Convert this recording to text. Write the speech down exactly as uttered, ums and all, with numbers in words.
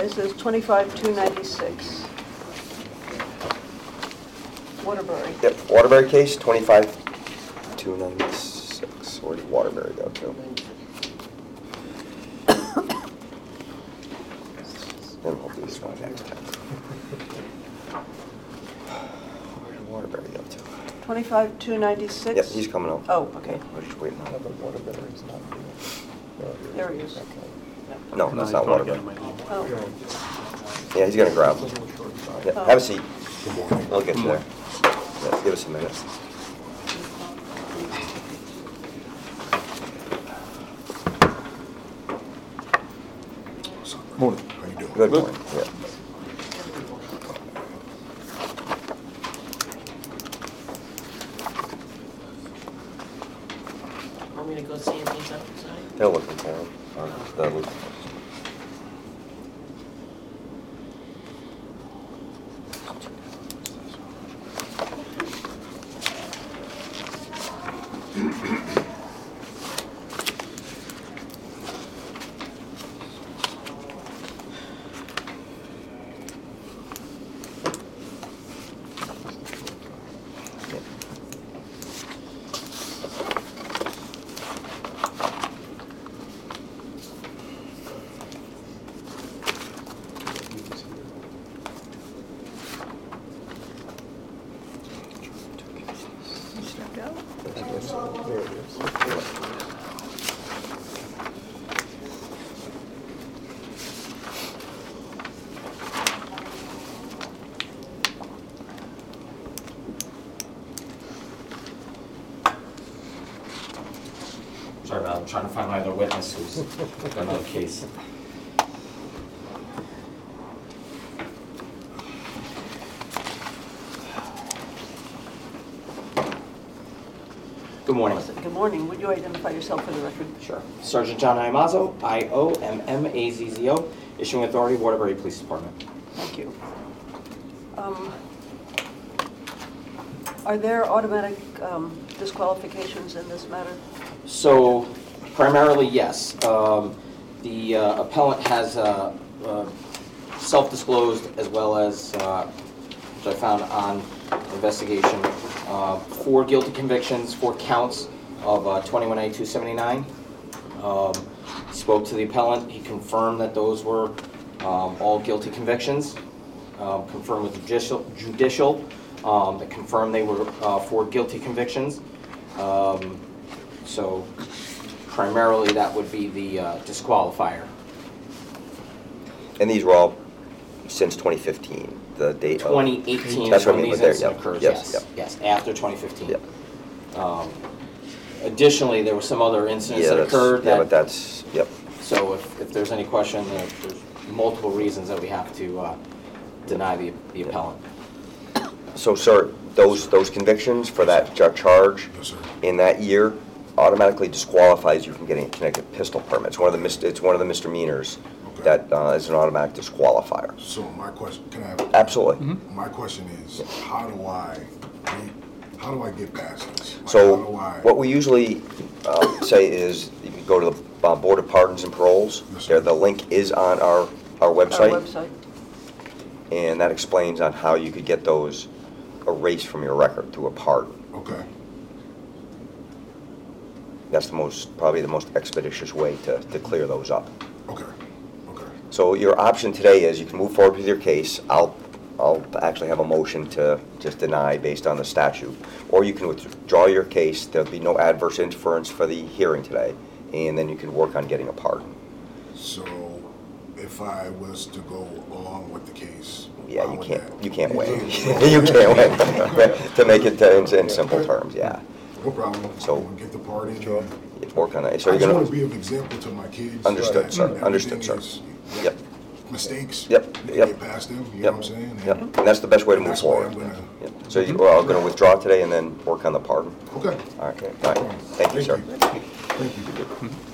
This is twenty-five two ninety-six. Waterbury. Yep, Waterbury case, twenty-five two ninety-six. Where did Waterbury go to? Then we'll do this one next time. Where did Waterbury go to? twenty-five two ninety-six? Yep, he's coming up. Oh, okay. We're just waiting on No, him. but Waterbury's not here. There he is. No, that's not Waterbury. Oh, Yeah, he's gonna grab him. Yeah, Oh. have a seat. We'll get you there. Yeah, give us a minute. Morning. How you doing? Good morning. Yeah. Want me to go see if he's outside? They're looking for him. Uh, they're looking- he stepped out. There it is. Sorry about it. I'm trying to find my other witness who's got another case. Good morning. Good morning. Would you identify yourself for the record? Sure. Sergeant John Iamazzo, I O M M A Z Z O, Issuing Authority, Waterbury Police Department. Thank you. Um, Are there automatic um, disqualifications in this matter? So primarily, yes. Um, The uh, appellant has uh, uh, self-disclosed as well as, uh, which I found on investigation, uh, four guilty convictions, four counts of uh, twenty-one A two seventy-nine. Um, Spoke to the appellant. He confirmed that those were um, all guilty convictions. Um, Confirmed with judicial, judicial um, that confirmed they were uh, four guilty convictions. Um, So primarily, that would be the uh, disqualifier. And these were all since twenty fifteen, the date of... twenty eighteen That's is what I when mean these with there, incidents yep, occurred, yes, yes. Yes, after twenty fifteen. Yep. Um, Additionally, there were some other incidents Yeah, that that's, occurred yeah, but that, that's, yep. so if, if there's any question, there- there's multiple reasons that we have to uh, deny the the appellant. So, sir, those, those convictions for that jar- charge Yes, sir. in that year automatically disqualifies you from getting a Connecticut pistol permit. It's one of the, mis- it's one of the misdemeanors Okay. that uh, is an automatic disqualifier. So my question, can I have? Absolutely. My question is, how do I, how do I get past this? Like, So how do I- what we usually uh, say is you can go to the uh, Board of Pardons and Paroles. Yes, sir. There, the link is on our, our Our website, website? and that explains on how you could get those erased from your record through a pardon. Okay, That's the most, probably the most expeditious way to, to clear those up. okay, okay. So your option today is you can move forward with your case. I'll, I'll actually have a motion to just deny based on the statute. Or you can withdraw your case. There'll be no adverse inference for the hearing today. And then you can work on getting a pardon. So if I was to go along with the case? Yeah, how you would can't, that- you can't win. You can't win. To make it uh, in, in simple terms, yeah. No problem. So- I'm gonna get the party. You Work on that. So I you're just want to gonna, be an example to my kids. Understood, that sir. everything Understood, sir. is- Yep. Mistakes. Yep, they yep. Get past them, you yep, know what I'm saying? yep. And that's the best way to move That's why forward. I'm gonna- Yep. So you are gonna withdraw today and then work on the pardon? Okay. All right, all right. Thank you, sir. Thank you.